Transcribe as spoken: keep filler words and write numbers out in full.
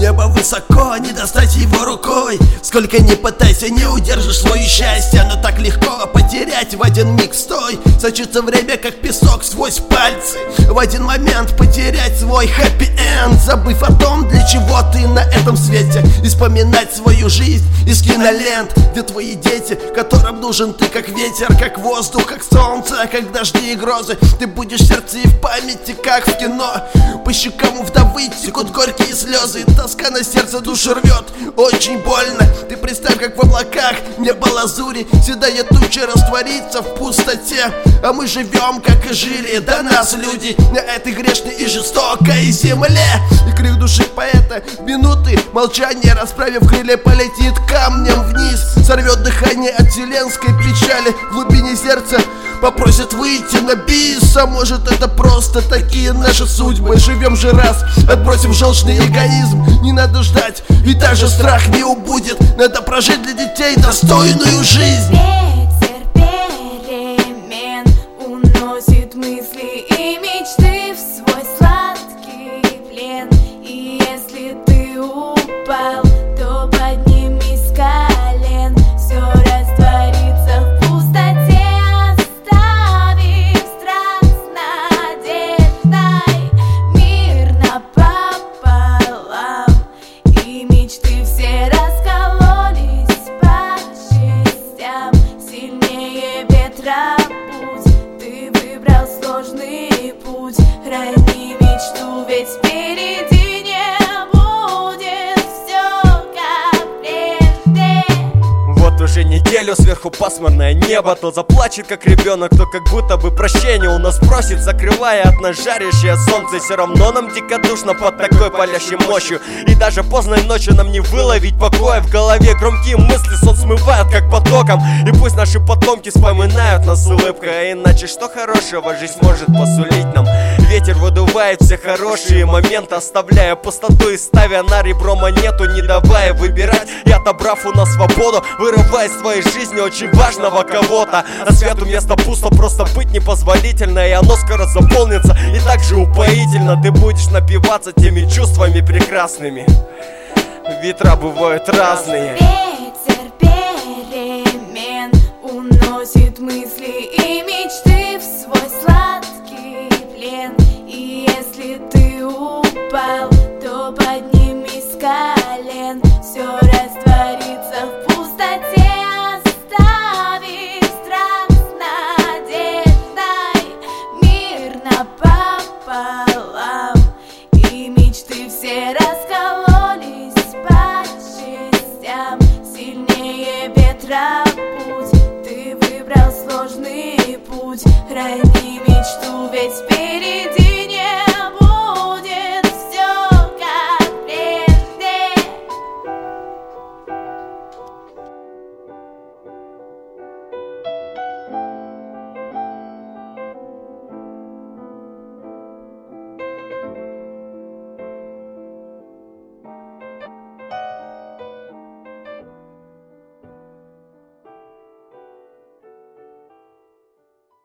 Небо высоко, не достать его рукой. Сколько ни пытайся, не удержишь свое счастье. Но так легко потерять в один миг. Стой, сочится время, как песок сквозь пальцы. В один момент потерять свой хэппи-энд, забыв о том, для чего ты на этом свете. И вспоминать свою жизнь из кинолент, где твои дети, которым нужен ты как ветер, как воздух, как солнце, как дожди и грозы. Ты будешь в сердце и в памяти, как в кино. По щекам у вдовы текут горькие слезы. Тоска на сердце душу рвет, очень больно. Ты представь, как в облаках небо лазури, седая туча растворится в пустоте. А мы живем, как и жили до нас люди, на этой грешной и жестокой земле. И крик души поэта в минуты молчания, расправив крылья, полетит камнем вниз. Сорвет дыхание от вселенской печали, в глубине сердца попросит выйти на бис. А может, это просто такие наши судьбы. Живем же раз, отбросив желчный эгоизм. Не надо ждать, и даже страх не убудет. Надо прожить для детей достойную жизнь. Ветер перемен уносит мысли и мечты в свой сладкий плен. И если ты упал, то поднимись с колен. Все растворится в пустоте, оставив страх с надеждой. Мир напополам, и мечты все раскололись по частям. Сильнее ветра путь, ты выбрал сложный путь. Храни мечту, ведь впереди не будет все как прежде. Вот уже неделю сверху пасмурное небо. То заплачет, как ребенок, то как будто бы прощения у нас просит, закрывая от нас жарящее солнце. И все равно нам дико душно под такой палящей мощью. И даже поздной ночью нам не выловить покоя. В голове громкие мысли сон смывают как потоком. И пусть наши потомки вспоминают нас с улыбкой, а иначе что хорошего жизнь может посулить нам? Ветер выдувает все хорошие моменты, оставляя пустоту и ставя на ребро монету, не давая выбирать и отобрав у нас свободу, вырывая из своей жизни очень важного кого-то. А свету место пусто, просто быть непозволительно, и оно скоро заполнится, и так же упоительно ты будешь напиваться теми чувствами прекрасными. Ветра бывают разные. Ветер перемен уносит мысли и мечты в свой сладкий плен. И если ты упал, то поднимись с колен. Все растворится в пустоте, оставив страх с надеждой. Мир напополам, и мечты все раскололись по частям. Сильнее ветра путь, ты выбрал сложный путь. Храни мечту, ведь впереди